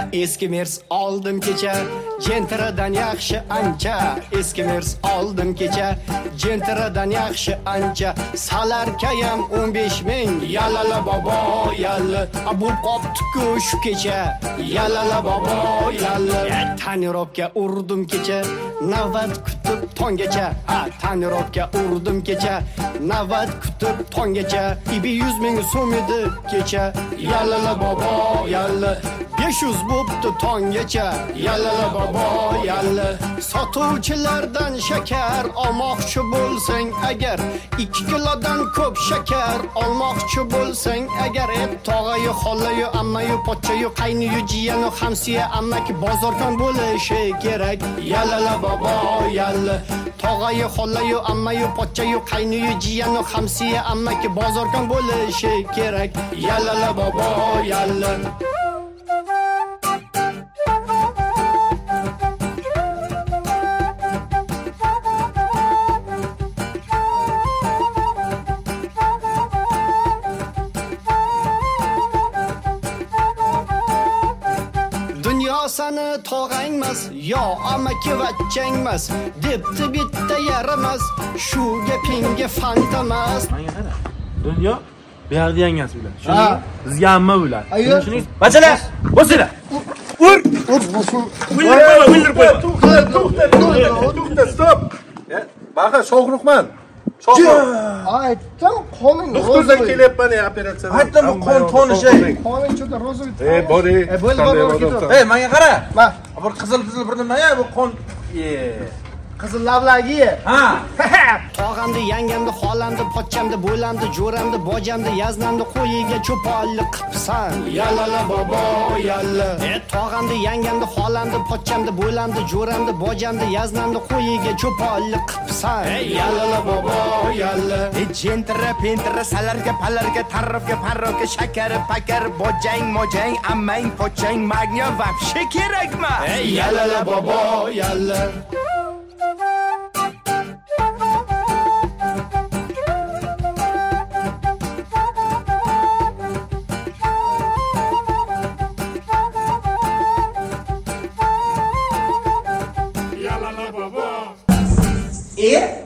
eski mers oldim kecha, Gentradan yaxshi ancha. Eski mers oldim kecha, Gentradan yaxshi ancha. Salarkayam 15 ming, yalala bobo yalla. Abu qopti-ku shu kecha, yalala bobo yalla. Tanirobga urdim kecha, navbat kutib tongacha. Tanirobga urdim kecha, navbat kutib tongacha. 200 ming so'm edi kecha, yalala bobo yalla. 500 bo'pti tongacha, yalala bobo yalla. Sotuvchilardan shakar olmoqchi bo'lsang agar, 2 kilodan ko'p shakar olmoqchi bo'lsang agar, tog'ayu xollayu ammayu pochchayu qayniyu jiyanu hamsiya ammaki bozorkon bo'lishi kerak, yalala bobo yalla. Tog'ayu xollayu ammayu pochchayu qayniyu jiyanu hamsiya ammaki bozorkon bo'lishi kerak, yalala bobo yalla. Sani tog'angmas, yo amaki vachchangmas, debdi bitta yaramas, shu gapingga fantamas. Menga qara. Dunyo bu yerda yangasi bilan. Shuni bizga amma bo'ladi. Shuning bachalar, bosinglar. Ur, bosin. Wildir qo'y. To'xta, stop. Baqa sog'liqman. Aytdim, qonun doktordan kelyapman operatsiyadan. Aytdim, qon tonishay. Qonun cho'da rozovit. Bori. Bo'ldi. Menga qara. Bir qizil bir nima ya bu qon. Qizil lavlagi. Ha. Tog'amda, yangamda, xolamda, pochchamda, bo'lamda, jo'ramda, bojamda, yaznamda qo'yiga cho'polli qipsan. Yalala bobo yalla. Tog'amda, yangamda, xolamda, pochchamda, bo'lamda, jo'ramda, bojamda, yaznamda qo'yiga cho'polli qipsan. Yalala bobo yalla. Gentra, pentra, salarga, palarga, tarrafga, parrofga, shakari, pakari, bojang, mojang, ammang, pochchang, magniya vobshe kerakmi? Yalala bobo yalla. E